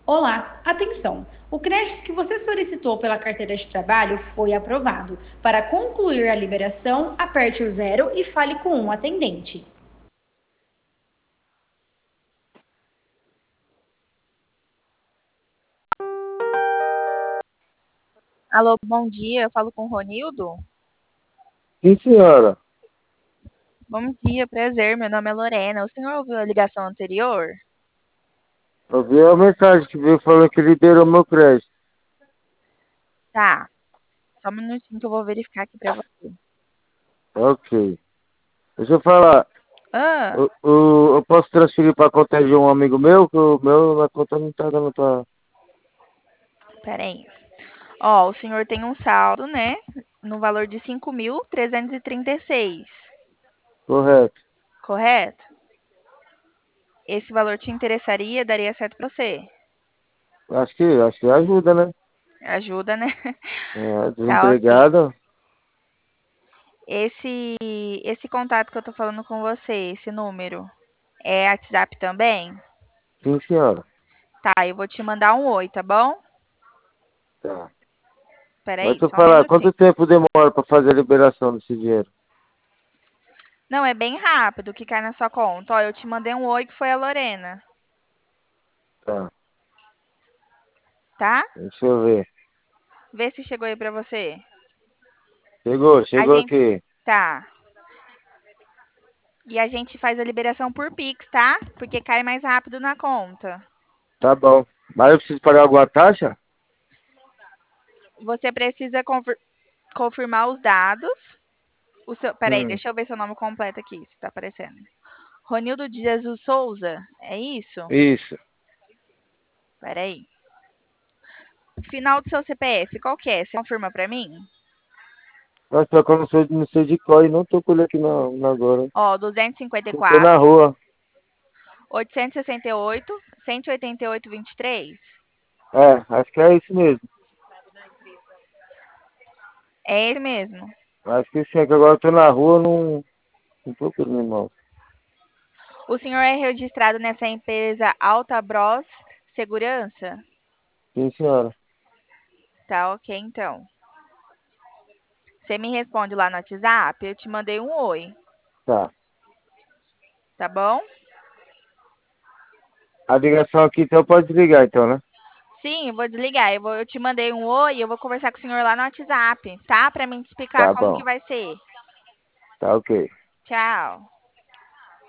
Olá, atenção! O crédito que você solicitou pela carteira de trabalho foi aprovado. Para concluir a liberação, aperte o zero e fale com um atendente. Alô, bom dia. Eu falo com o Ronildo. Sim, senhora. Bom dia, prazer. Meu nome é Lorena. O senhor ouviu a ligação anterior? Eu vi a mensagem que veio falando que liberou meu crédito. Tá. Só um minutinho que eu vou verificar aqui pra você. Ok. Deixa eu falar. Ah, Eu posso transferir para a conta de um amigo meu, que o meu na conta não tá dando pra. peraí. Ó, o senhor tem um saldo, né? No valor de 5.336, Correto. correto? Esse valor te interessaria? Daria certo pra você? Acho que ajuda, né? Ajuda, né? É, Tá, ok. desempregado. Esse, esse contato que eu tô falando com você, esse número, é WhatsApp também? Sim, senhora. Tá, eu vou te mandar um oi, tá bom? Tá. Mas Peraí, deixa eu só um falar, quanto minutinho. tempo demora para fazer a liberação desse dinheiro? Não, é bem rápido que cai na sua conta. Ó, eu te mandei um oi que foi a Lorena, Tá. tá? Deixa eu ver. Vê se chegou aí pra você. Chegou, A chegou gente. aqui. Tá. E a gente faz a liberação por Pix, tá? Porque cai mais rápido na conta. Tá bom. Mas eu preciso pagar alguma taxa? Você precisa confirmar os dados. Peraí, Hum, deixa eu ver seu nome completo aqui, se tá aparecendo. Ronildo de Jesus Souza, é isso? isso. Peraí. Final do seu CPF, qual que é? Você confirma pra mim? Nossa, só que eu não sei de cor e não tô com ele aqui agora. Ó, 254, Eu tô na rua. 868, 188, 23. É, acho que é isso mesmo. É ele mesmo. Acho que sim, é que agora eu tô na rua, não tô com ele, meu irmão. O senhor é registrado nessa empresa Alta Bros Segurança? Sim, senhora. Tá, ok, então. Você me responde lá no WhatsApp, eu te mandei um oi, Tá. tá bom? A ligação aqui então pode desligar então, né? Sim, eu vou desligar. Eu te mandei um oi, eu vou conversar com o senhor lá no WhatsApp, tá? Pra mim te explicar Tá como que bom. vai ser. Tá ok. Tchau.